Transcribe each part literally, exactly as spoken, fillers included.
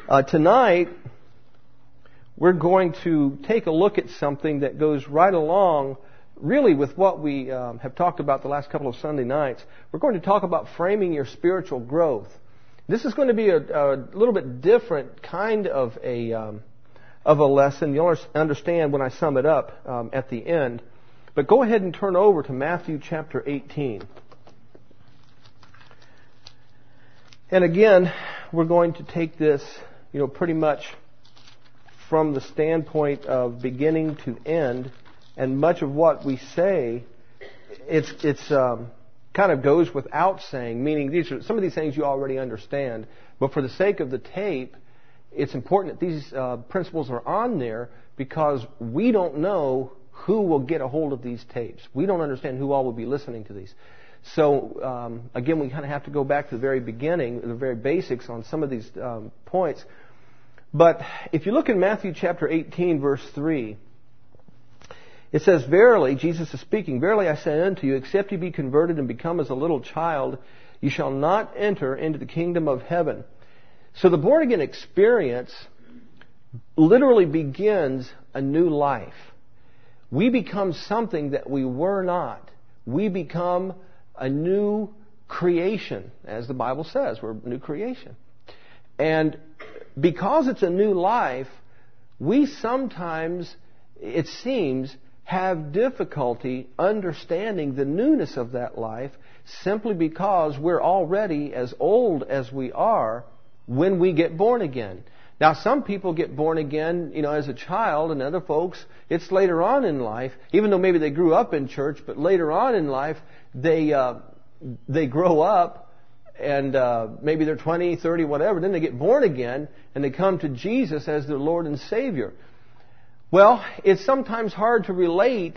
Uh, tonight, we're going to take a look at something that goes right along really with what we um, have talked about the last couple of Sunday nights. We're going to talk about framing your spiritual growth. This is going to be a, a little bit different kind of a um, of a lesson. You'll understand when I sum it up um, at the end. But go ahead and turn over to Matthew chapter eighteen. And again, we're going to take this, you know, pretty much from the standpoint of beginning to end, and much of what we say, it's it's um, kind of goes without saying. Meaning, these are some of these things you already understand, but for the sake of the tape, it's important that these uh, principles are on there because we don't know who will get a hold of these tapes. We don't understand who all will be listening to these. So, um, again, we kind of have to go back to the very beginning, the very basics on some of these um, points. But if you look in Matthew chapter eighteen, verse three, it says, "Verily," Jesus is speaking, "verily I say unto you, except ye be converted and become as a little child, you shall not enter into the kingdom of heaven." So the born-again experience literally begins a new life. We become something that we were not. We become a new creation, as the Bible says. We're a new creation. And because it's a new life, we sometimes, it seems, have difficulty understanding the newness of that life simply because we're already as old as we are when we get born again. Now, some people get born again, you know, as a child, and other folks, it's later on in life, even though maybe they grew up in church, but later on in life, they uh, they grow up, and uh, maybe they're twenty, thirty, whatever, then they get born again, and they come to Jesus as their Lord and Savior. Well, it's sometimes hard to relate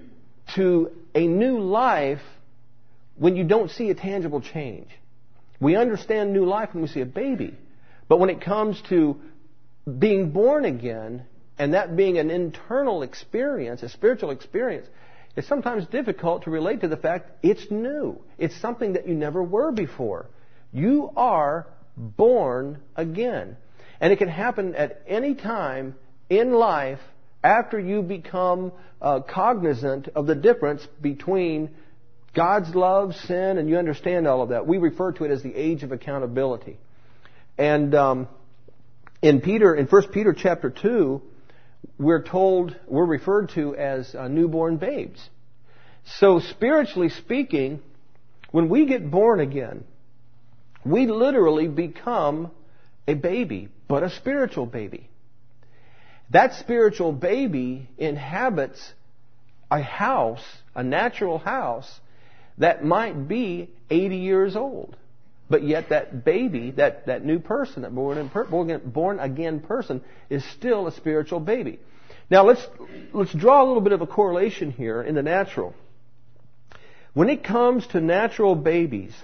to a new life when you don't see a tangible change. We understand new life when we see a baby. But when it comes to being born again, and that being an internal experience, a spiritual experience, it's sometimes difficult to relate to the fact it's new. It's something that you never were before. You are born again. And it can happen at any time in life after you become uh, cognizant of the difference between God's love, sin, and you understand all of that. We refer to it as the age of accountability. And um, in Peter, in First Peter chapter two, we're told, we're referred to as uh, newborn babes. So spiritually speaking, when we get born again, we literally become a baby, but a spiritual baby. That spiritual baby inhabits a house, a natural house, that might be eighty years old. But yet that baby, that, that new person, that born, born, born again person, is still a spiritual baby. Now let's let's draw a little bit of a correlation here in the natural. When it comes to natural babies,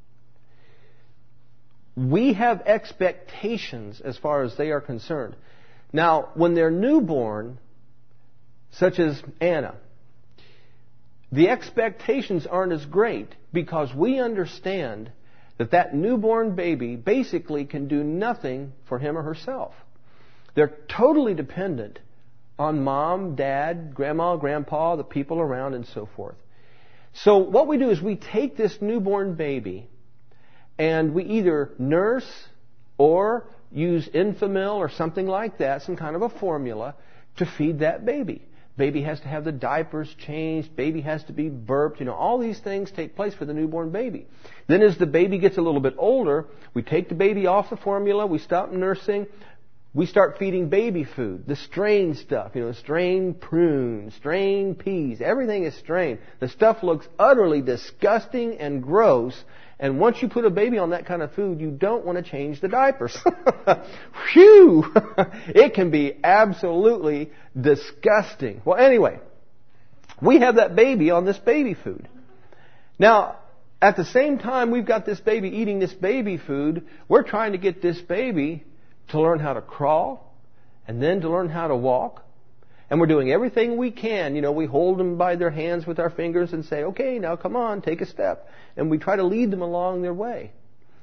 we have expectations as far as they are concerned. Now, when they're newborn, such as Anna, the expectations aren't as great because we understand that that newborn baby basically can do nothing for him or herself. They're totally dependent on mom, dad, grandma, grandpa, the people around, and so forth. So what we do is we take this newborn baby and we either nurse or use Enfamil or something like that, some kind of a formula, to feed that baby. Baby has to have the diapers changed. Baby has to be burped. You know, all these things take place for the newborn baby. Then as the baby gets a little bit older, we take the baby off the formula. We stop nursing. We start feeding baby food. The strained stuff, you know, strained prunes, strained peas. Everything is strained. The stuff looks utterly disgusting and gross. And once you put a baby on that kind of food, you don't want to change the diapers. Phew! It can be absolutely disgusting. Well, anyway, we have that baby on this baby food. Now, at the same time we've got this baby eating this baby food, we're trying to get this baby to learn how to crawl and then to learn how to walk. And we're doing everything we can. You know, we hold them by their hands with our fingers and say, okay, now come on, take a step. And we try to lead them along their way.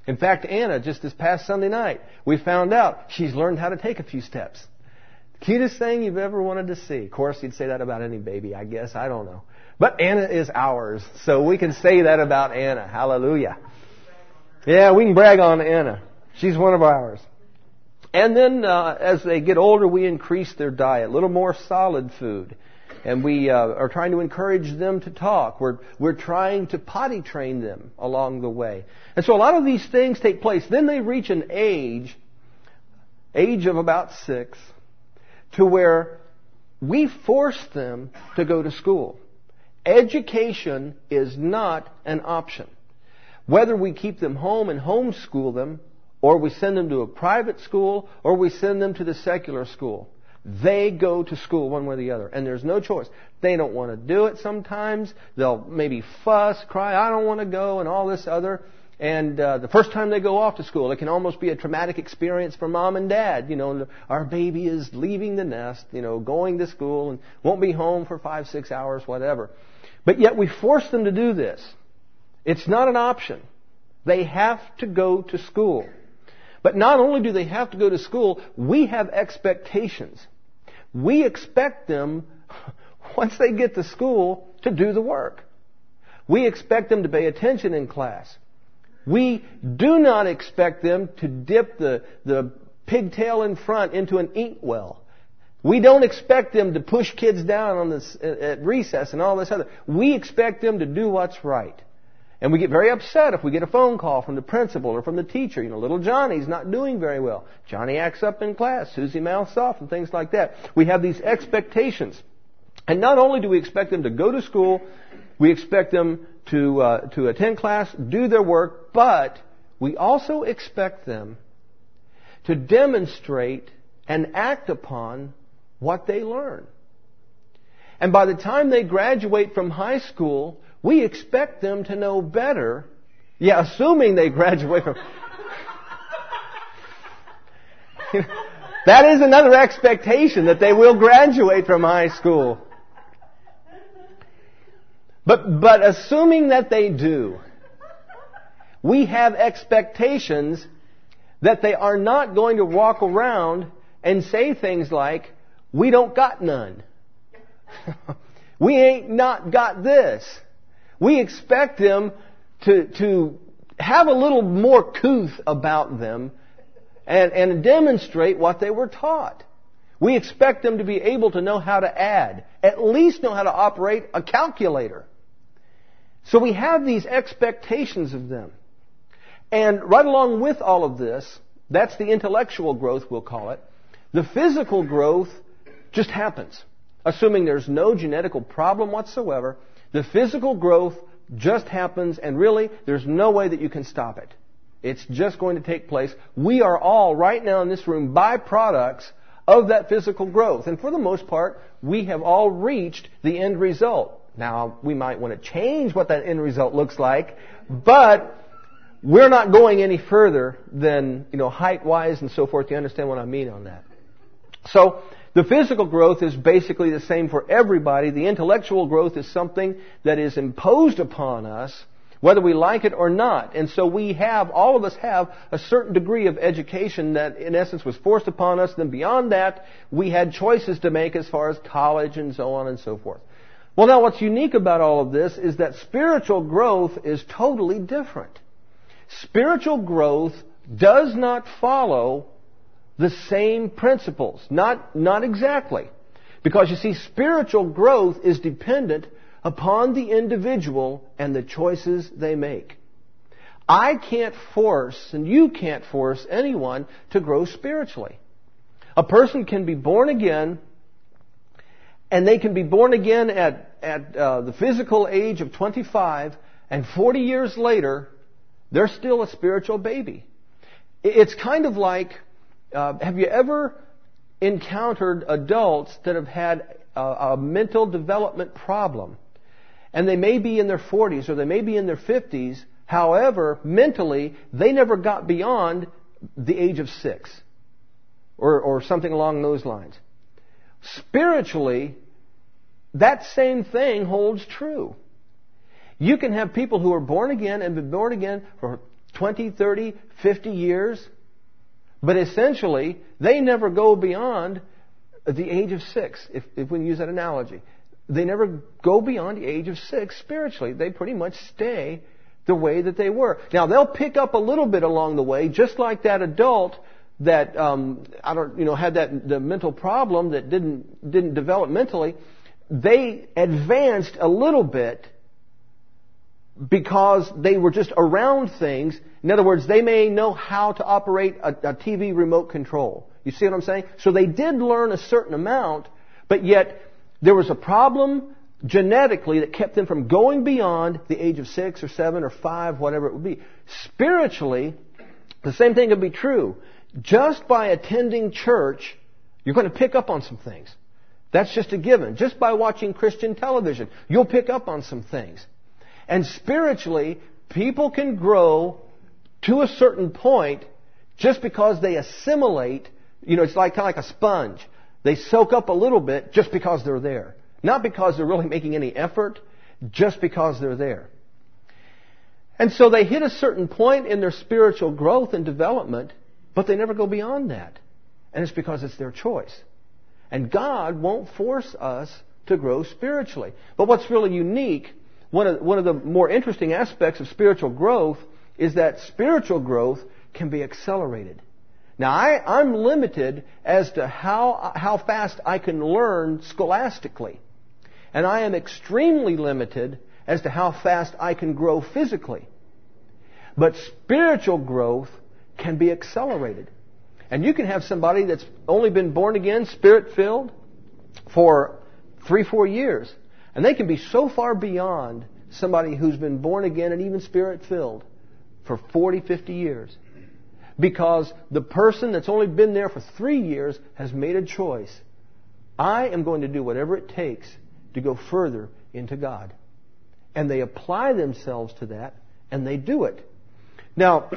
In fact, Anna, just this past Sunday night, we found out she's learned how to take a few steps. Cutest thing you've ever wanted to see. Of course, you'd say that about any baby, I guess. I don't know. But Anna is ours, so we can say that about Anna. Hallelujah. Yeah, we can brag on Anna. She's one of ours. And then uh, as they get older, we increase their diet, a little more solid food. And we uh, are trying to encourage them to talk. We're, we're trying to potty train them along the way. And so a lot of these things take place. Then they reach an age, age of about six, to where we force them to go to school. Education is not an option. Whether we keep them home and homeschool them, or we send them to a private school, or we send them to the secular school, they go to school one way or the other. And there's no choice. They don't want to do it sometimes. They'll maybe fuss, cry, I don't want to go, and all this other. And uh, the first time they go off to school, it can almost be a traumatic experience for mom and dad. You know, our baby is leaving the nest, you know, going to school and won't be home for five, six hours, whatever. But yet we force them to do this. It's not an option. They have to go to school. But not only do they have to go to school, we have expectations. We expect them, once they get to school, to do the work. We expect them to pay attention in class. We do not expect them to dip the, the pigtail in front into an inkwell. We don't expect them to push kids down on this, at recess and all this other. We expect them to do what's right. And we get very upset if we get a phone call from the principal or from the teacher. You know, little Johnny's not doing very well. Johnny acts up in class. Susie mouths off and things like that. We have these expectations. And not only do we expect them to go to school, we expect them to uh, to attend class, do their work, but we also expect them to demonstrate and act upon what they learn. And by the time they graduate from high school, we expect them to know better. Yeah, assuming they graduate from... That is another expectation, that they will graduate from high school. But, but assuming that they do, we have expectations that they are not going to walk around and say things like, we don't got none. We ain't not got this. We expect them to, to have a little more couth about them and, and demonstrate what they were taught. We expect them to be able to know how to add, at least know how to operate a calculator. So we have these expectations of them. And right along with all of this, that's the intellectual growth, we'll call it. The physical growth just happens. Assuming there's no genetical problem whatsoever, the physical growth just happens, and really, there's no way that you can stop it. It's just going to take place. We are all, right now in this room, byproducts of that physical growth. And for the most part, we have all reached the end result. Now, we might want to change what that end result looks like, but we're not going any further than, you know, height-wise and so forth. You understand what I mean on that? So, the physical growth is basically the same for everybody. The intellectual growth is something that is imposed upon us, whether we like it or not. And so we have, all of us have, a certain degree of education that in essence was forced upon us. Then beyond that, we had choices to make as far as college and so on and so forth. Well, now what's unique about all of this is that spiritual growth is totally different. Spiritual growth does not follow the same principles. Not, not exactly. Because you see, spiritual growth is dependent upon the individual and the choices they make. I can't force, and you can't force anyone to grow spiritually. A person can be born again, and they can be born again at, at uh, the physical age of twenty-five, and forty years later, they're still a spiritual baby. It's kind of like, uh, have you ever encountered adults that have had a, a mental development problem? And they may be in their forties or they may be in their fifties. However, mentally, they never got beyond the age of six. Or, or something along those lines. Spiritually, that same thing holds true. You can have people who are born again and been born again for twenty, thirty, fifty years. But essentially, they never go beyond the age of six, if, if we use that analogy. They never go beyond the age of six spiritually. They pretty much stay the way that they were. Now, they'll pick up a little bit along the way, just like that adult that um, I don't, you know, had that the mental problem that didn't didn't develop mentally. They advanced a little bit because they were just around things. In other words, they may know how to operate a, a T V remote control. You see what I'm saying? So they did learn a certain amount, but yet there was a problem genetically that kept them from going beyond the age of six or seven or five, whatever it would be. Spiritually, the same thing could be true. Just by attending church, you're going to pick up on some things. That's just a given. Just by watching Christian television, you'll pick up on some things. And spiritually, people can grow to a certain point just because they assimilate. You know, it's like kind of like a sponge. They soak up a little bit just because they're there. Not because they're really making any effort, just because they're there. And so they hit a certain point in their spiritual growth and development, but they never go beyond that. And it's because it's their choice. And God won't force us to grow spiritually. But what's really unique, one of, one of the more interesting aspects of spiritual growth is that spiritual growth can be accelerated. Now, I, I'm limited as to how, how fast I can learn scholastically. And I am extremely limited as to how fast I can grow physically. But spiritual growth can be accelerated. And you can have somebody that's only been born again, Spirit-filled, for three, four years. And they can be so far beyond somebody who's been born again and even Spirit-filled for forty, fifty years. Because the person that's only been there for three years has made a choice. I am going to do whatever it takes to go further into God. And they apply themselves to that, and they do it. Now,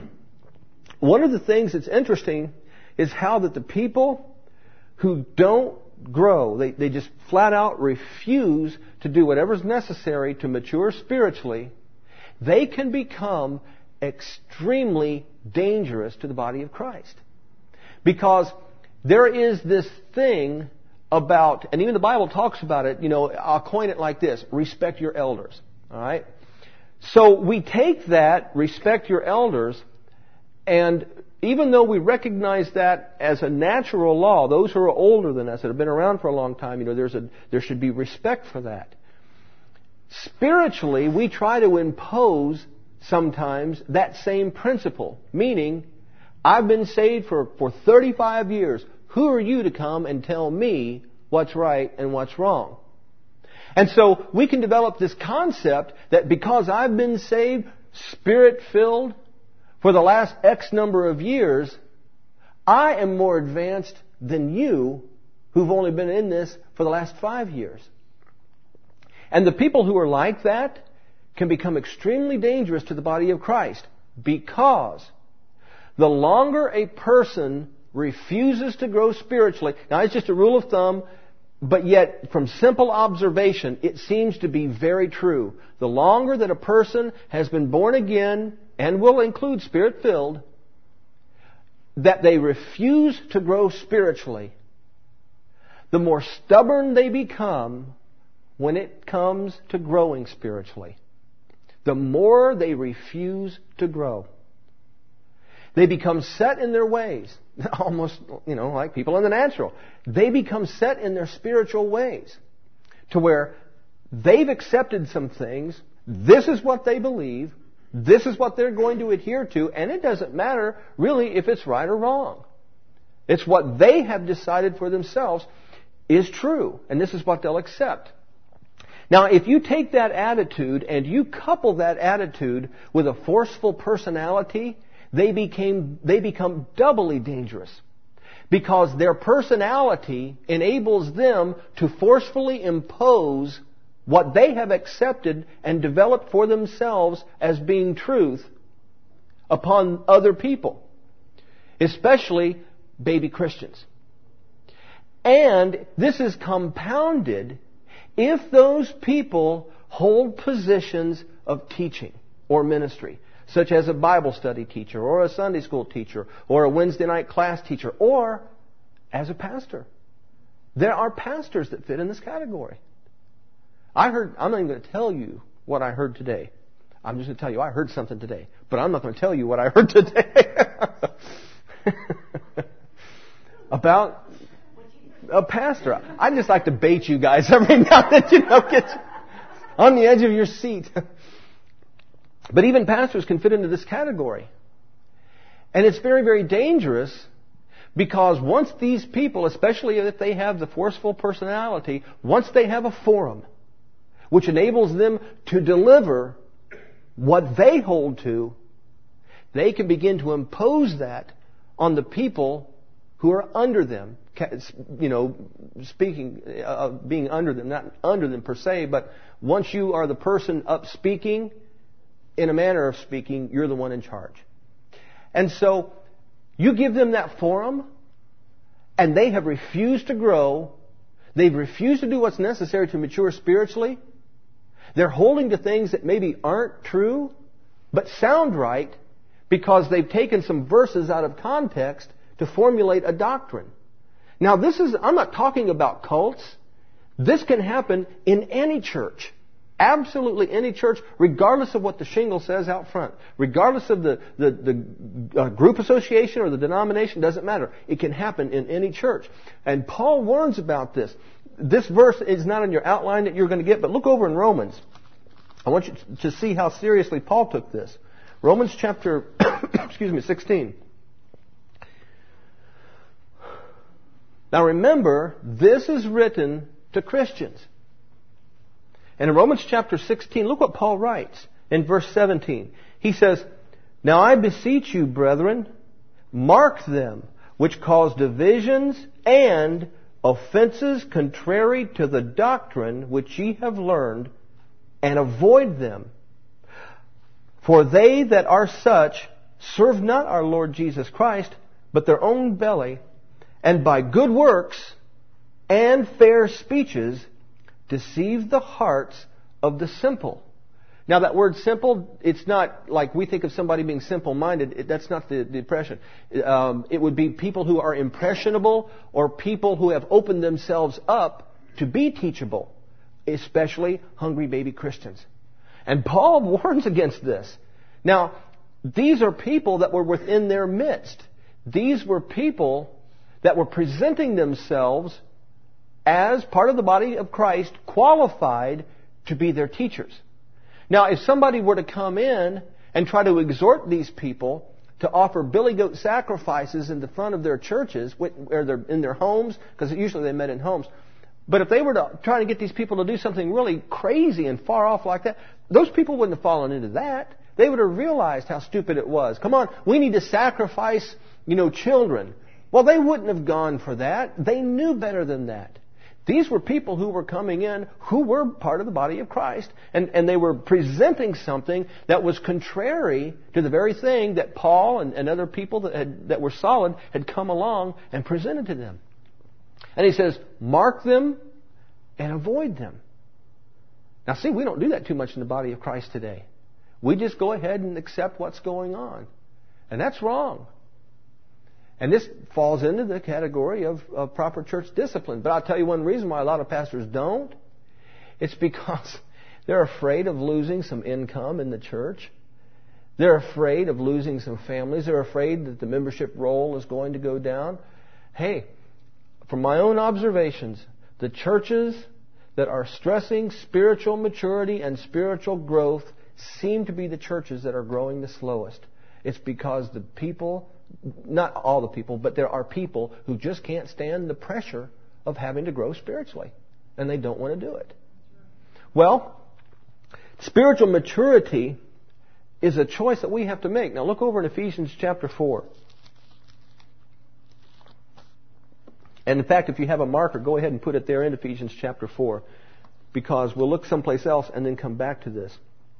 one of the things that's interesting is how that the people who don't grow, they, they just flat out refuse to do whatever's necessary to mature spiritually, they can become extremely dangerous to the body of Christ. Because there is this thing about, and even the Bible talks about it, you know, I'll coin it like this: respect your elders. All right? So we take that, respect your elders, and even though we recognize that as a natural law, those who are older than us, that have been around for a long time, you know, there's a, there should be respect for that. Spiritually, we try to impose sometimes that same principle, meaning, I've been saved for, for thirty-five years. Who are you to come and tell me what's right and what's wrong? And so we can develop this concept that because I've been saved, Spirit-filled, for the last X number of years, I am more advanced than you who've only been in this for the last five years. And the people who are like that can become extremely dangerous to the body of Christ, because the longer a person refuses to grow spiritually, now it's just a rule of thumb, but yet from simple observation it seems to be very true. The longer that a person has been born again, and will include Spirit-filled, that they refuse to grow spiritually, the more stubborn they become when it comes to growing spiritually. The more they refuse to grow. They become set in their ways. Almost, you know, like people in the natural. They become set in their spiritual ways. To where they've accepted some things. This is what they believe. This is what they're going to adhere to. And it doesn't matter really if it's right or wrong. It's what they have decided for themselves is true. And this is what they'll accept. Now, if you take that attitude and you couple that attitude with a forceful personality, they became, they become doubly dangerous. Because their personality enables them to forcefully impose what they have accepted and developed for themselves as being truth upon other people. Especially baby Christians. And this is compounded if those people hold positions of teaching or ministry. such as a Bible study teacher or a Sunday school teacher or a Wednesday night class teacher or as a pastor. There are pastors that fit in this category. I heard, I'm not even going to tell you what I heard today. I'm just going to tell you I heard something today. But I'm not going to tell you what I heard today. About a pastor. I just like to bait you guys every now and then, you know, get on the edge of your seat. But even pastors can fit into this category. And it's very, very dangerous because once these people, especially if they have the forceful personality, once they have a forum which enables them to deliver what they hold to, they can begin to impose that on the people who are under them. You know, speaking, uh, being under them, not under them per se, but once you are the person up speaking, in a manner of speaking, you're the one in charge. And so, you give them that forum, and they have refused to grow. They've refused to do what's necessary to mature spiritually. They're holding to things that maybe aren't true, but sound right, because they've taken some verses out of context to formulate a doctrine. Now, this is, I'm not talking about cults. This can happen in any church. Absolutely any church, regardless of what the shingle says out front. Regardless of the, the, the uh, group association or the denomination, doesn't matter. It can happen in any church. And Paul warns about this. This verse is not in your outline that you're going to get, but look over in Romans. I want you to see how seriously Paul took this. Romans chapter, excuse me, sixteen. Now remember, this is written to Christians. And in Romans chapter sixteen, look what Paul writes in verse seventeen. He says, "Now I beseech you, brethren, mark them which cause divisions and offenses contrary to the doctrine which ye have learned, and avoid them. For they that are such serve not our Lord Jesus Christ, but their own belly, and by good works and fair speeches deceive the hearts of the simple." Now that word simple, it's not like we think of somebody being simple-minded. It, that's not the, the impression. Um, it would be people who are impressionable or people who have opened themselves up to be teachable, especially hungry baby Christians. And Paul warns against this. Now, these are people that were within their midst. These were people that were presenting themselves as part of the body of Christ, qualified to be their teachers. Now, if somebody were to come in and try to exhort these people to offer billy goat sacrifices in the front of their churches, or their, in their homes, because usually they met in homes, but if they were to try to get these people to do something really crazy and far off like that, those people wouldn't have fallen into that. They would have realized how stupid it was. Come on, we need to sacrifice, you know, children. Well, they wouldn't have gone for that. They knew better than that. These were people who were coming in who were part of the body of Christ. And, and they were presenting something that was contrary to the very thing that Paul and, and other people that, had, that were solid had come along and presented to them. And he says, mark them and avoid them. Now see, we don't do that too much in the body of Christ today. We just go ahead and accept what's going on. And that's wrong. And this falls into the category of, of proper church discipline. But I'll tell you one reason why a lot of pastors don't. It's because they're afraid of losing some income in the church. They're afraid of losing some families. They're afraid that the membership roll is going to go down. Hey, from my own observations, the churches that are stressing spiritual maturity and spiritual growth seem to be the churches that are growing the slowest. It's because the people... Not all the people, but there are people who just can't stand the pressure of having to grow spiritually. And they don't want to do it. Well, spiritual maturity is a choice that we have to make. Now look over in Ephesians chapter four. And in fact, if you have a marker, go ahead and put it there in Ephesians chapter four. Because we'll look someplace else and then come back to this.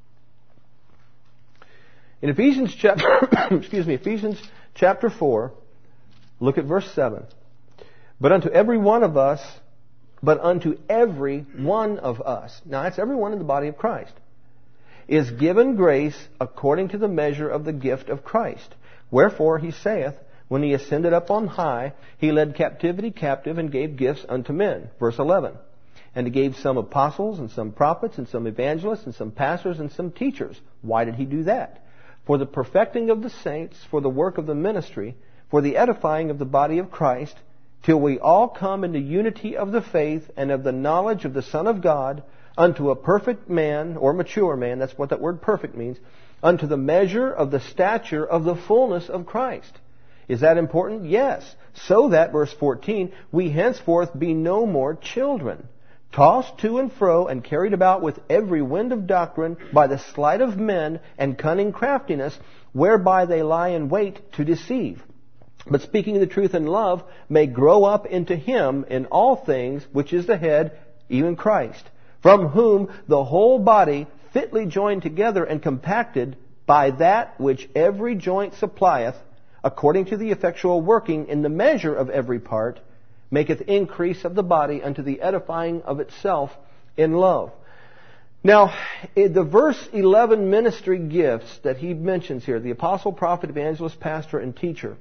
In Ephesians chapter, excuse me, Ephesians chapter four, look at verse seven. But unto every one of us, but unto every one of us. Now that's everyone in the body of Christ. is given grace according to the measure of the gift of Christ. Wherefore he saith, when he ascended up on high, he led captivity captive and gave gifts unto men. Verse eleven. And he gave some apostles and some prophets and some evangelists and some pastors and some teachers. Why did he do that? For the perfecting of the saints, for the work of the ministry, for the edifying of the body of Christ, till we all come into unity of the faith and of the knowledge of the Son of God, unto a perfect man, or mature man, that's what that word perfect means, unto the measure of the stature of the fullness of Christ. Is that important? Yes. So that, verse fourteen, we henceforth be no more children, tossed to and fro and carried about with every wind of doctrine by the sleight of men and cunning craftiness, whereby they lie in wait to deceive. But speaking the truth in love, may grow up into Him in all things, which is the head, even Christ, from whom the whole body, fitly joined together and compacted by that which every joint supplieth, according to the effectual working in the measure of every part, maketh increase of the body unto the edifying of itself in love. Now, the verse eleven ministry gifts that he mentions here, the apostle, prophet, evangelist, pastor, and teacher,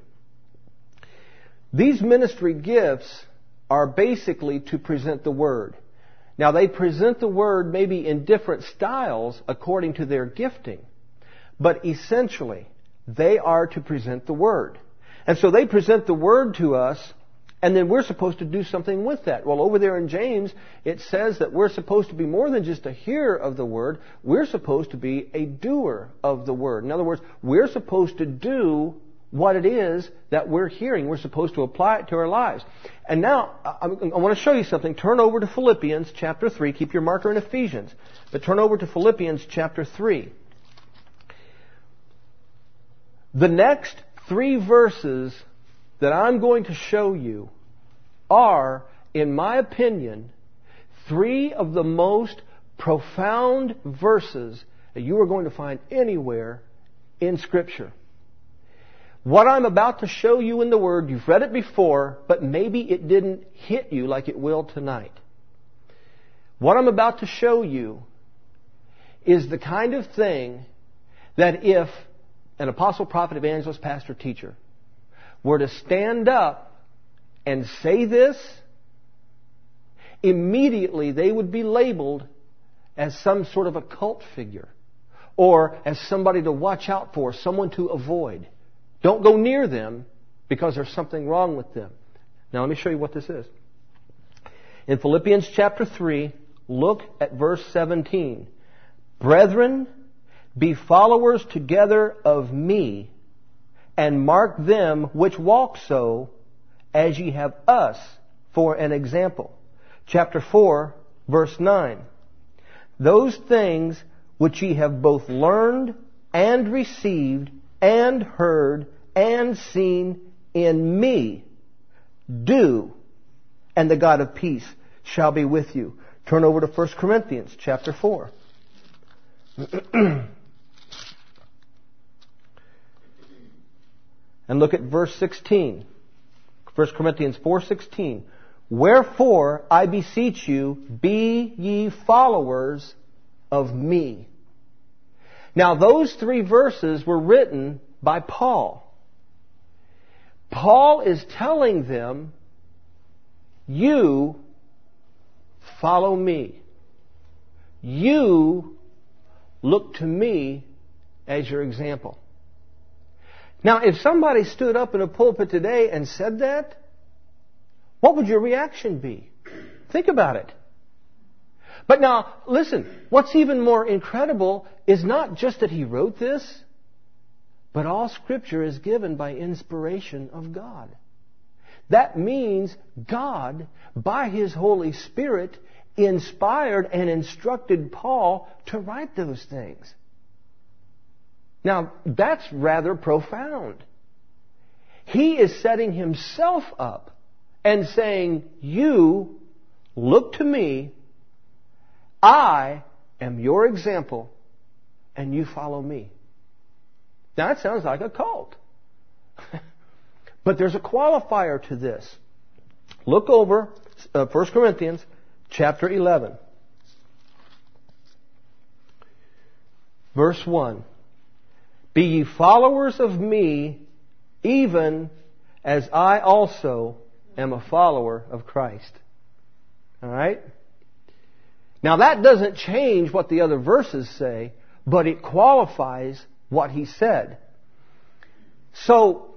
these ministry gifts are basically to present the Word. Now, they present the Word maybe in different styles according to their gifting, but essentially, they are to present the Word. And so they present the Word to us, and then we're supposed to do something with that. Well, over there in James, it says that we're supposed to be more than just a hearer of the Word. We're supposed to be a doer of the Word. In other words, we're supposed to do what it is that we're hearing. We're supposed to apply it to our lives. And now, I want to show you something. Turn over to Philippians chapter three. Keep your marker in Ephesians. But turn over to Philippians chapter three. The next three verses that I'm going to show you are, in my opinion, three of the most profound verses that you are going to find anywhere in Scripture. What I'm about to show you in the Word, you've read it before, but maybe it didn't hit you like it will tonight. What I'm about to show you is the kind of thing that if an apostle, prophet, evangelist, pastor, teacher were to stand up and say this, immediately they would be labeled as some sort of a cult figure or as somebody to watch out for, someone to avoid. Don't go near them because there's something wrong with them. Now let me show you what this is. In Philippians chapter three, look at verse seventeen. Brethren, be followers together of me, and mark them which walk so, as ye have us for an example. Chapter four, verse nine. Those things which ye have both learned and received and heard and seen in me, do, and the God of peace shall be with you. Turn over to First Corinthians chapter four. And look at verse sixteen. First Corinthians four sixteen. Wherefore, I beseech you, be ye followers of me. Now, those three verses were written by Paul. Paul is telling them, you follow me. You look to me as your example. Now, if somebody stood up in a pulpit today and said that, what would your reaction be? Think about it. But now, listen, what's even more incredible is not just that he wrote this, but all Scripture is given by inspiration of God. That means God, by His Holy Spirit, inspired and instructed Paul to write those things. Now, that's rather profound. He is setting himself up and saying, you look to me, I am your example, and you follow me. Now, that sounds like a cult. But there's a qualifier to this. Look over uh, First Corinthians chapter eleven. Verse one. Be ye followers of me, even as I also am a follower of Christ. All right? Now that doesn't change what the other verses say, but it qualifies what he said. So,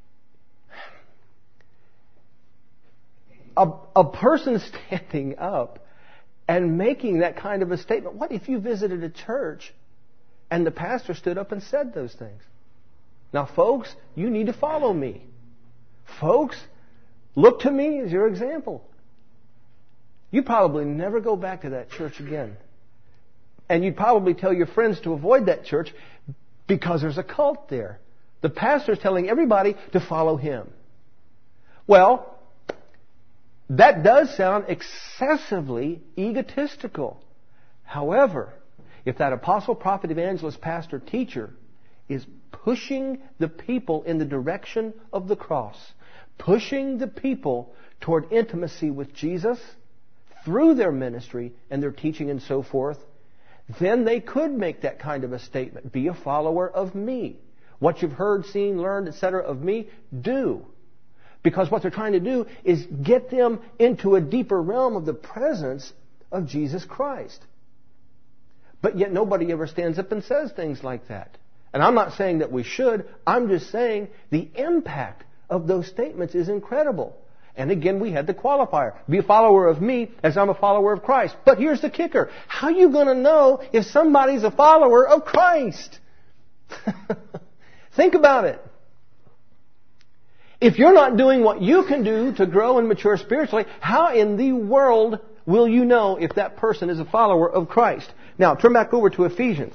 a, a person standing up and making that kind of a statement, what if you visited a church and the pastor stood up and said those things? Now, folks, you need to follow me. Folks, look to me as your example. You probably never go back to that church again. And you'd probably tell your friends to avoid that church because there's a cult there. The pastor's telling everybody to follow him. Well, that does sound excessively egotistical. However, if that apostle, prophet, evangelist, pastor, teacher is pushing the people in the direction of the cross, pushing the people toward intimacy with Jesus through their ministry and their teaching and so forth, then they could make that kind of a statement. Be a follower of me. What you've heard, seen, learned, et cetera of me, do. Because what they're trying to do is get them into a deeper realm of the presence of Jesus Christ. But yet nobody ever stands up and says things like that. And I'm not saying that we should. I'm just saying the impact of those statements is incredible. And again, we had the qualifier. Be a follower of me as I'm a follower of Christ. But here's the kicker. How are you going to know if somebody's a follower of Christ? Think about it. If you're not doing what you can do to grow and mature spiritually, how in the world will you know if that person is a follower of Christ? Now, turn back over to Ephesians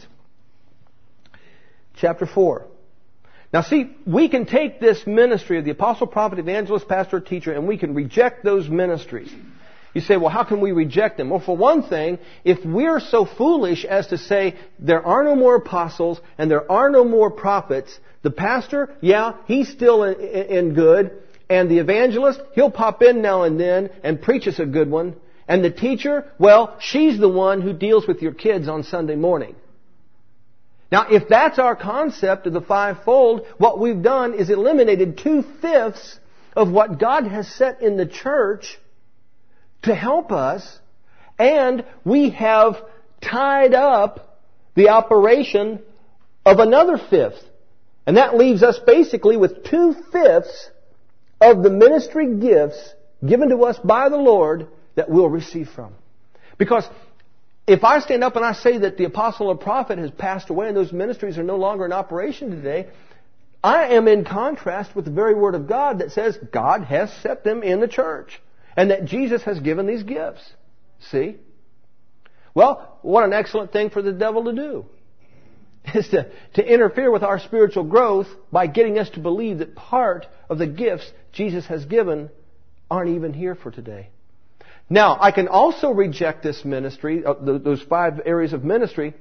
chapter four. Now see, we can take this ministry of the apostle, prophet, evangelist, pastor, teacher, and we can reject those ministries. You say, well, how can we reject them? Well, for one thing, if we're so foolish as to say there are no more apostles and there are no more prophets, the pastor, yeah, he's still in, in good, and the evangelist, he'll pop in now and then and preach us a good one, and the teacher, well, she's the one who deals with your kids on Sunday morning. Now, if that's our concept of the fivefold, what we've done is eliminated two-fifths of what God has set in the church to help us, and we have tied up the operation of another fifth. And that leaves us basically with two-fifths of the ministry gifts given to us by the Lord that we'll receive from. Because if I stand up and I say that the apostle or prophet has passed away and those ministries are no longer in operation today, I am in contrast with the very Word of God that says God has set them in the church and that Jesus has given these gifts. See? Well, what an excellent thing for the devil to do is to, to interfere with our spiritual growth by getting us to believe that part of the gifts Jesus has given aren't even here for today. Now, I can also reject this ministry, uh, those five areas of ministry,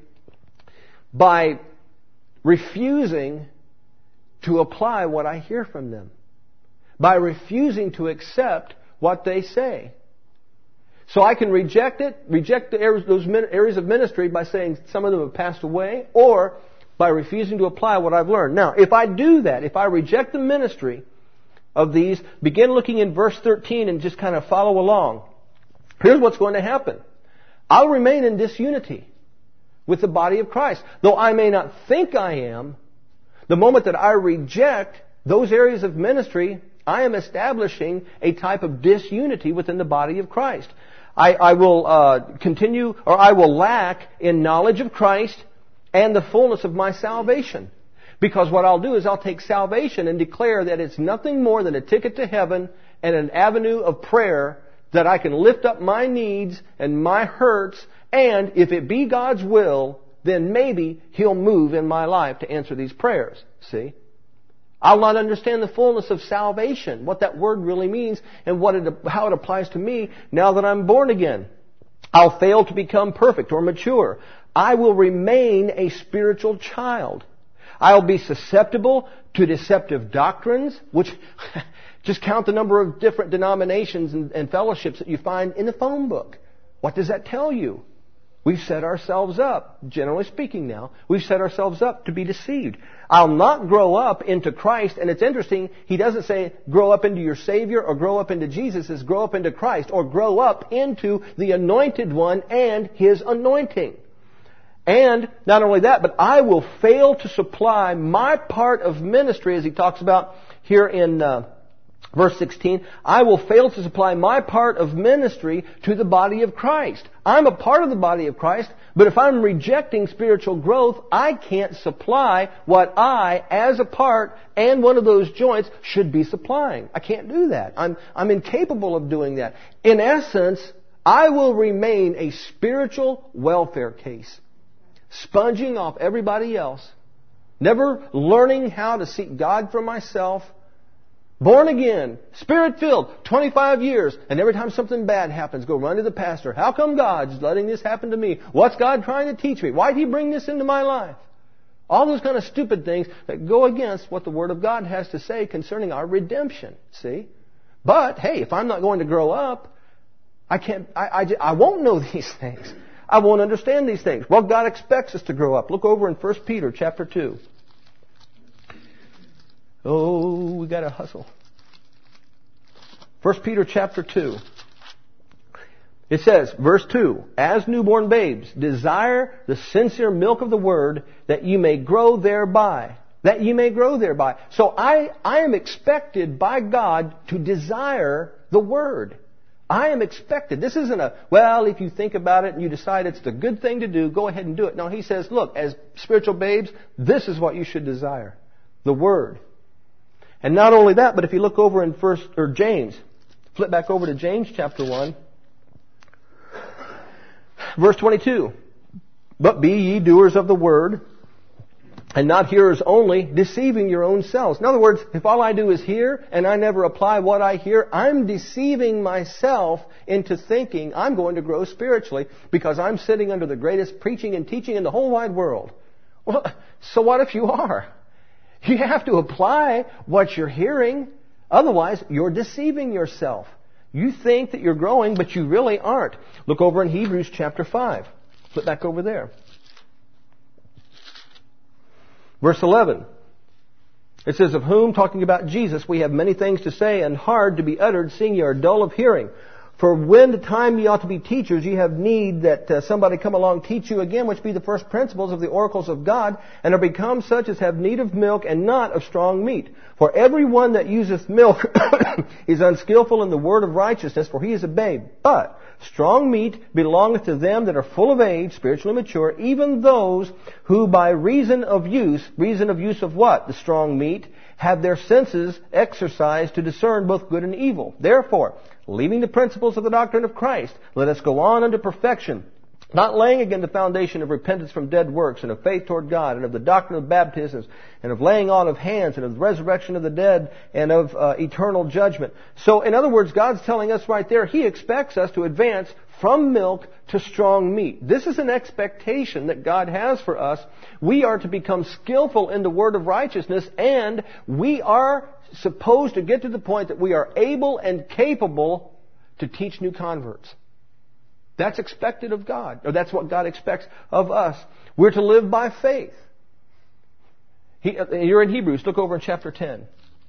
by refusing to apply what I hear from them. By refusing to accept what they say. So I can reject it, reject the areas, those areas of ministry by saying some of them have passed away, or by refusing to apply what I've learned. Now, if I do that, if I reject the ministry of these, begin looking in verse thirteen and just kind of follow along. Here's what's going to happen. I'll remain in disunity with the body of Christ. Though I may not think I am, the moment that I reject those areas of ministry, I am establishing a type of disunity within the body of Christ. I, I will uh, continue, or I will lack in knowledge of Christ and the fullness of my salvation. Because what I'll do is I'll take salvation and declare that it's nothing more than a ticket to heaven and an avenue of prayer that I can lift up my needs and my hurts, and if it be God's will, then maybe He'll move in my life to answer these prayers. See? I'll not understand the fullness of salvation, what that word really means, and what it, how it applies to me now that I'm born again. I'll fail to become perfect or mature. I will remain a spiritual child. I'll be susceptible to deceptive doctrines, which just count the number of different denominations and, and fellowships that you find in the phone book. What does that tell you? We've set ourselves up, generally speaking now, we've set ourselves up to be deceived. I'll not grow up into Christ, and it's interesting, he doesn't say grow up into your Savior or grow up into Jesus, it's grow up into Christ or grow up into the Anointed One and His anointing. And not only that, but I will fail to supply my part of ministry, as he talks about here in uh, verse sixteen. I will fail to supply my part of ministry to the body of Christ. I'm a part of the body of Christ, but if I'm rejecting spiritual growth, I can't supply what I, as a part and one of those joints, should be supplying. I can't do that. I'm, I'm incapable of doing that. In essence, I will remain a spiritual welfare case, sponging off everybody else, never learning how to seek God for myself, born again, Spirit-filled, twenty-five years, and every time something bad happens, go run to the pastor. How come God's letting this happen to me? What's God trying to teach me? Why did He bring this into my life? All those kind of stupid things that go against what the Word of God has to say concerning our redemption, see? But, hey, if I'm not going to grow up, I can't, I, I, I won't know these things. I won't understand these things. Well, God expects us to grow up. Look over in First Peter chapter two. Oh, we got to hustle. First Peter chapter two. It says, verse two, as newborn babes, desire the sincere milk of the Word that you may grow thereby. That you may grow thereby. So I, I am expected by God to desire the Word. I am expected. This isn't a, well, if you think about it and you decide it's the good thing to do, go ahead and do it. No, he says, look, as spiritual babes, this is what you should desire. The Word. And not only that, but if you look over in first, or James, flip back over to James chapter one, verse twenty-two. But be ye doers of the Word, and not hearers only, deceiving your own selves. In other words, if all I do is hear and I never apply what I hear, I'm deceiving myself into thinking I'm going to grow spiritually because I'm sitting under the greatest preaching and teaching in the whole wide world. Well, so what if you are? You have to apply what you're hearing. Otherwise, you're deceiving yourself. You think that you're growing, but you really aren't. Look over in Hebrews chapter five. Flip back over there. Verse eleven. It says, of whom, talking about Jesus, we have many things to say and hard to be uttered, seeing ye are dull of hearing. For when the time ye ought to be teachers, ye have need that uh, somebody come along teach you again, which be the first principles of the oracles of God, and are become such as have need of milk and not of strong meat. For every one that useth milk is unskillful in the word of righteousness, for he is a babe. But strong meat belongeth to them that are full of age, spiritually mature, even those who by reason of use, reason of use of what? The strong meat, have their senses exercised to discern both good and evil. Therefore, leaving the principles of the doctrine of Christ, let us go on unto perfection, not laying again the foundation of repentance from dead works, and of faith toward God, and of the doctrine of baptisms, and of laying on of hands, and of the resurrection of the dead, and of uh, eternal judgment. So, in other words, God's telling us right there, He expects us to advance from milk to strong meat. This is an expectation that God has for us. We are to become skillful in the word of righteousness, and we are supposed to get to the point that we are able and capable to teach new converts. That's expected of God, or that's what God expects of us. We're to live by faith. He, you're in Hebrews. Look over in chapter ten.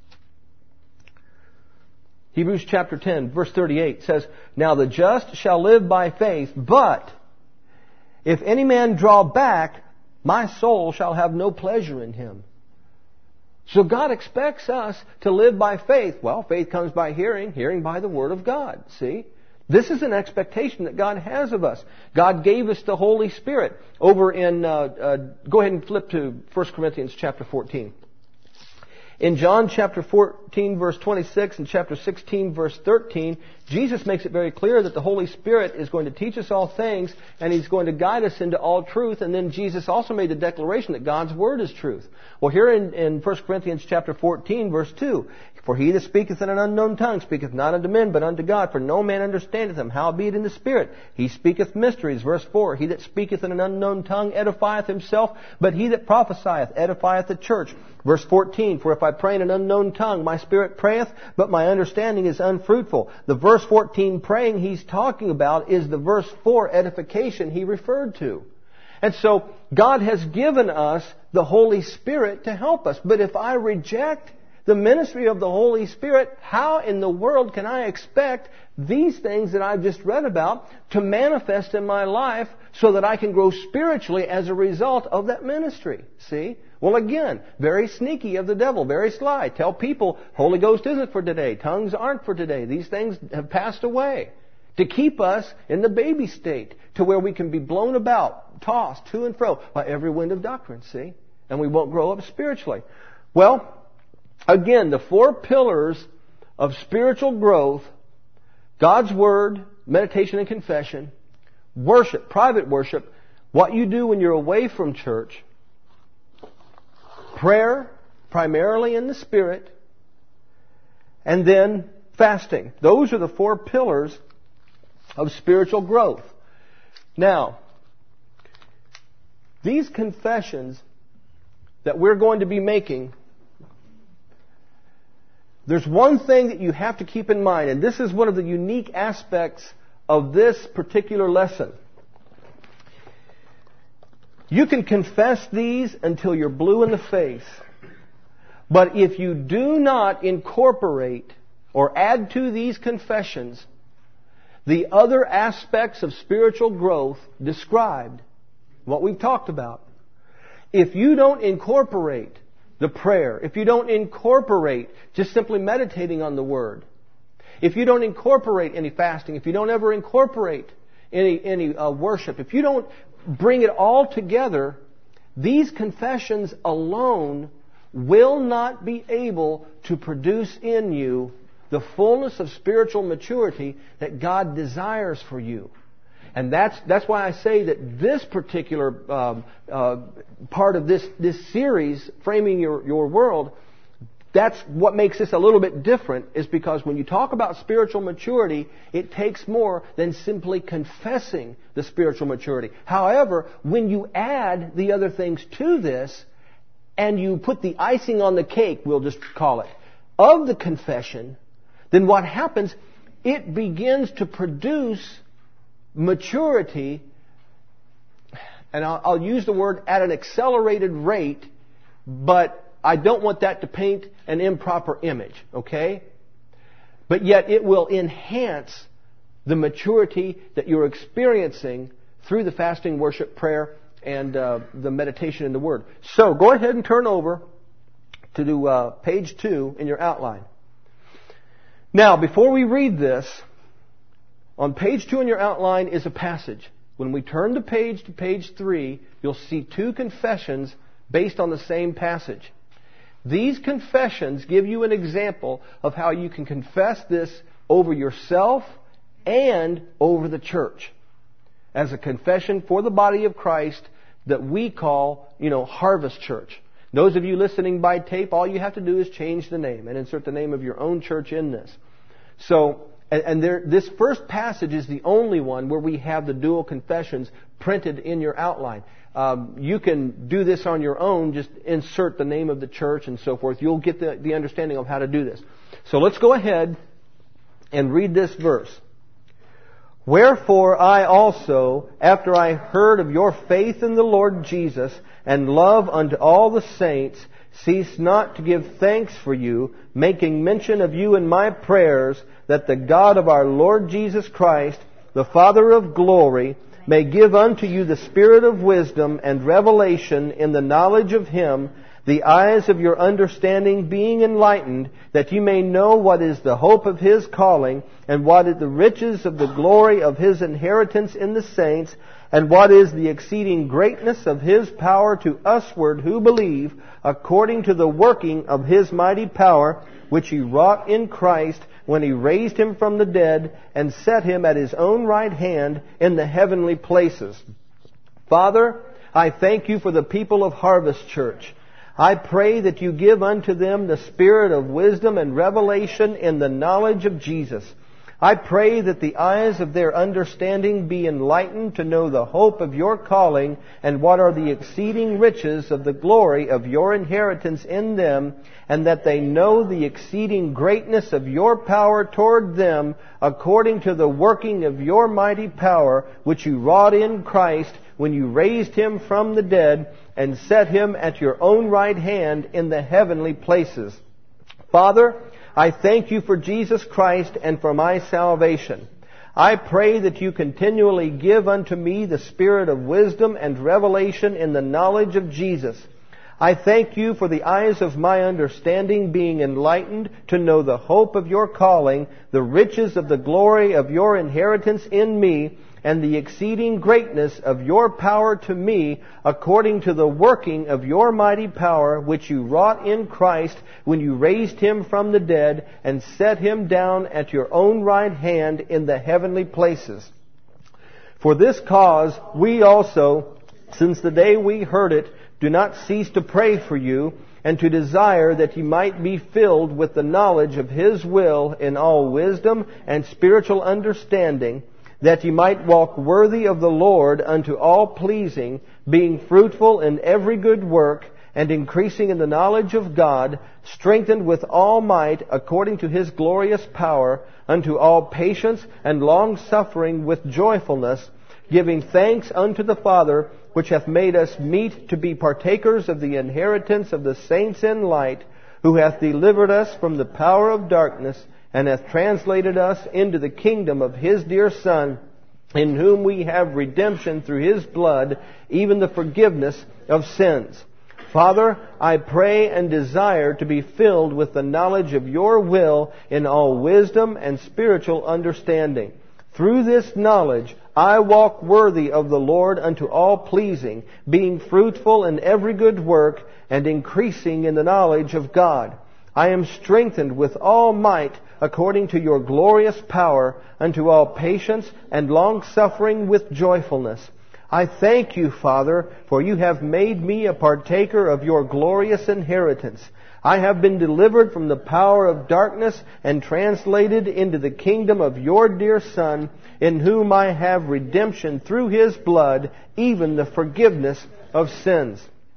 Hebrews chapter ten, verse thirty-eight says, now the just shall live by faith, but if any man draw back, my soul shall have no pleasure in him. So God expects us to live by faith. Well, faith comes by hearing, hearing by the Word of God. See? This is an expectation that God has of us. God gave us the Holy Spirit. Over in, uh, uh, go ahead and flip to First Corinthians chapter fourteen. In John chapter fourteen, verse twenty-six, and chapter sixteen, verse thirteen, Jesus makes it very clear that the Holy Spirit is going to teach us all things, and He's going to guide us into all truth. And then Jesus also made the declaration that God's Word is truth. Well, here in, in First Corinthians chapter fourteen, verse two, For he that speaketh in an unknown tongue speaketh not unto men, but unto God. For no man understandeth him. Howbeit in the Spirit he speaketh mysteries. Verse four. He that speaketh in an unknown tongue edifieth himself, but he that prophesieth edifieth the church. Verse fourteen. For if I pray in an unknown tongue, my spirit prayeth, but my understanding is unfruitful. The verse fourteen praying he's talking about is the verse four edification he referred to. And so God has given us the Holy Spirit to help us. But if I reject the ministry of the Holy Spirit, how in the world can I expect these things that I've just read about to manifest in my life so that I can grow spiritually as a result of that ministry? See? Well, again, very sneaky of the devil, very sly. Tell people, Holy Ghost isn't for today. Tongues aren't for today. These things have passed away. To keep us in the baby state, to where we can be blown about, tossed to and fro by every wind of doctrine, see? And we won't grow up spiritually. Well, again, the four pillars of spiritual growth: God's Word, meditation and confession, worship, private worship, what you do when you're away from church, prayer, primarily in the Spirit, and then fasting. Those are the four pillars of spiritual growth. Now, these confessions that we're going to be making, there's one thing that you have to keep in mind, and this is one of the unique aspects of this particular lesson. You can confess these until you're blue in the face, but if you do not incorporate or add to these confessions the other aspects of spiritual growth described, what we've talked about, if you don't incorporate the prayer, if you don't incorporate just simply meditating on the Word, if you don't incorporate any fasting, if you don't ever incorporate any, any uh, worship, if you don't bring it all together, these confessions alone will not be able to produce in you the fullness of spiritual maturity that God desires for you. And that's that's why I say that this particular um, uh, part of this this series, Framing Your, Your World, that's what makes this a little bit different, is because when you talk about spiritual maturity, it takes more than simply confessing the spiritual maturity. However, when you add the other things to this, and you put the icing on the cake, we'll just call it, of the confession, then what happens, it begins to produce maturity, and I'll, I'll use the word at an accelerated rate, but I don't want that to paint an improper image, okay? But yet it will enhance the maturity that you're experiencing through the fasting, worship, prayer, and uh, the meditation in the Word. So go ahead and turn over to do, uh, page two in your outline. Now, before we read this, on page two in your outline is a passage. When we turn the page to page three, you'll see two confessions based on the same passage. These confessions give you an example of how you can confess this over yourself and over the church, as a confession for the body of Christ that we call, you know, Harvest Church. Those of you listening by tape, all you have to do is change the name and insert the name of your own church in this. So, and, and there, this first passage is the only one where we have the dual confessions printed in your outline. Um, you can do this on your own, just insert the name of the church and so forth. You'll get the, the understanding of how to do this. So let's go ahead and read this verse. Wherefore I also, after I heard of your faith in the Lord Jesus, and love unto all the saints, cease not to give thanks for you, making mention of you in my prayers, that the God of our Lord Jesus Christ, the Father of glory, may give unto you the spirit of wisdom and revelation in the knowledge of Him, the eyes of your understanding being enlightened, that you may know what is the hope of His calling, and what is the riches of the glory of His inheritance in the saints, and what is the exceeding greatness of His power to usward who believe, according to the working of His mighty power, which He wrought in Christ, when He raised Him from the dead, and set Him at His own right hand in the heavenly places. Father, I thank You for the people of Harvest Church. I pray that you give unto them the spirit of wisdom and revelation in the knowledge of Jesus. I pray that the eyes of their understanding be enlightened to know the hope of your calling and what are the exceeding riches of the glory of your inheritance in them, and that they know the exceeding greatness of your power toward them according to the working of your mighty power, which you wrought in Christ when you raised Him from the dead and set Him at your own right hand in the heavenly places. Father, I thank you for Jesus Christ and for my salvation. I pray that you continually give unto me the spirit of wisdom and revelation in the knowledge of Jesus. I thank you for the eyes of my understanding being enlightened to know the hope of your calling, the riches of the glory of your inheritance in me, and the exceeding greatness of your power to me, according to the working of your mighty power, which you wrought in Christ when you raised Him from the dead and set Him down at your own right hand in the heavenly places. For this cause we also, since the day we heard it, do not cease to pray for you, and to desire that ye might be filled with the knowledge of His will in all wisdom and spiritual understanding, that ye might walk worthy of the Lord unto all pleasing, being fruitful in every good work, and increasing in the knowledge of God, strengthened with all might according to His glorious power, unto all patience and long-suffering with joyfulness, giving thanks unto the Father, which hath made us meet to be partakers of the inheritance of the saints in light, who hath delivered us from the power of darkness, and hath translated us into the kingdom of His dear Son, in whom we have redemption through His blood, even the forgiveness of sins. Father, I pray and desire to be filled with the knowledge of your will in all wisdom and spiritual understanding. Through this knowledge I walk worthy of the Lord unto all pleasing, being fruitful in every good work, and increasing in the knowledge of God. I am strengthened with all might according to your glorious power, unto all patience and long-suffering with joyfulness. I thank you, Father, for you have made me a partaker of your glorious inheritance. I have been delivered from the power of darkness and translated into the kingdom of your dear Son, in whom I have redemption through His blood, even the forgiveness of sins.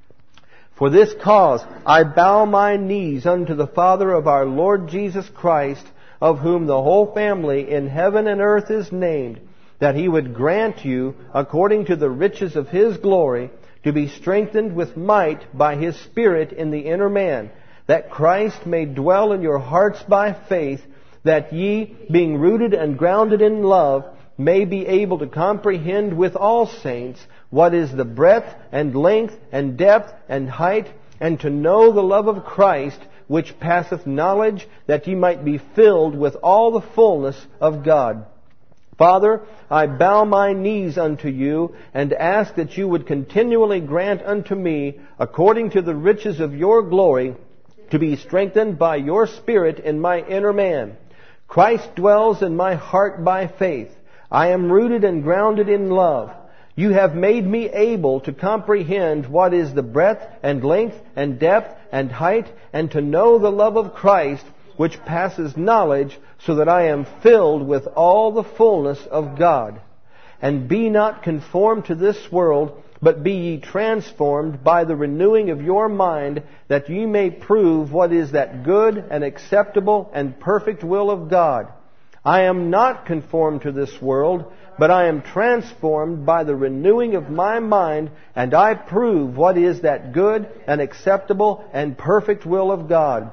For this cause I bow my knees unto the Father of our Lord Jesus Christ, of whom the whole family in heaven and earth is named, that He would grant you, according to the riches of His glory, to be strengthened with might by His Spirit in the inner man, that Christ may dwell in your hearts by faith, that ye, being rooted and grounded in love, may be able to comprehend with all saints what is the breadth and length and depth and height, and to know the love of Christ, which passeth knowledge, that ye might be filled with all the fullness of God. Father, I bow my knees unto you, and ask that you would continually grant unto me, according to the riches of your glory, to be strengthened by your Spirit in my inner man. Christ dwells in my heart by faith. I am rooted and grounded in love. You have made me able to comprehend what is the breadth and length and depth and height, and to know the love of Christ, which passes knowledge, so that I am filled with all the fullness of God. And be not conformed to this world, but be ye transformed by the renewing of your mind, that ye may prove what is that good and acceptable and perfect will of God. I am not conformed to this world, but I am transformed by the renewing of my mind, and I prove what is that good and acceptable and perfect will of God.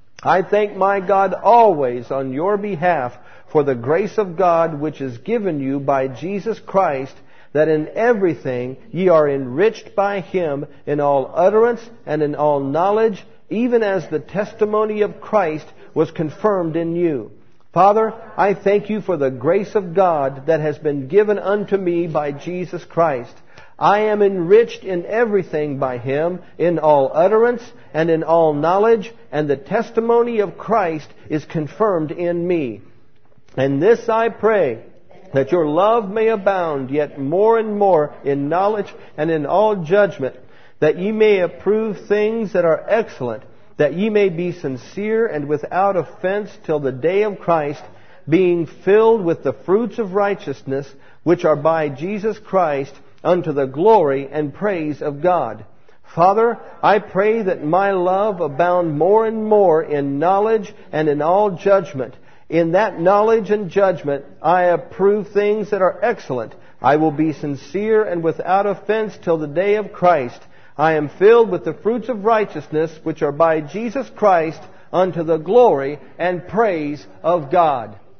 I thank my God always on your behalf for the grace of God which is given you by Jesus Christ, that in everything ye are enriched by Him in all utterance and in all knowledge, even as the testimony of Christ was confirmed in you. Father, I thank you for the grace of God that has been given unto me by Jesus Christ. I am enriched in everything by Him, in all utterance and in all knowledge, and the testimony of Christ is confirmed in me. And this I pray, that your love may abound yet more and more in knowledge and in all judgment, that ye may approve things that are excellent, that ye may be sincere and without offense till the day of Christ, being filled with the fruits of righteousness, which are by Jesus Christ, unto the glory and praise of God. Father, I pray that my love abound more and more in knowledge and in all judgment. In that knowledge and judgment I approve things that are excellent. I will be sincere and without offense till the day of Christ. I am filled with the fruits of righteousness, which are by Jesus Christ, unto the glory and praise of God.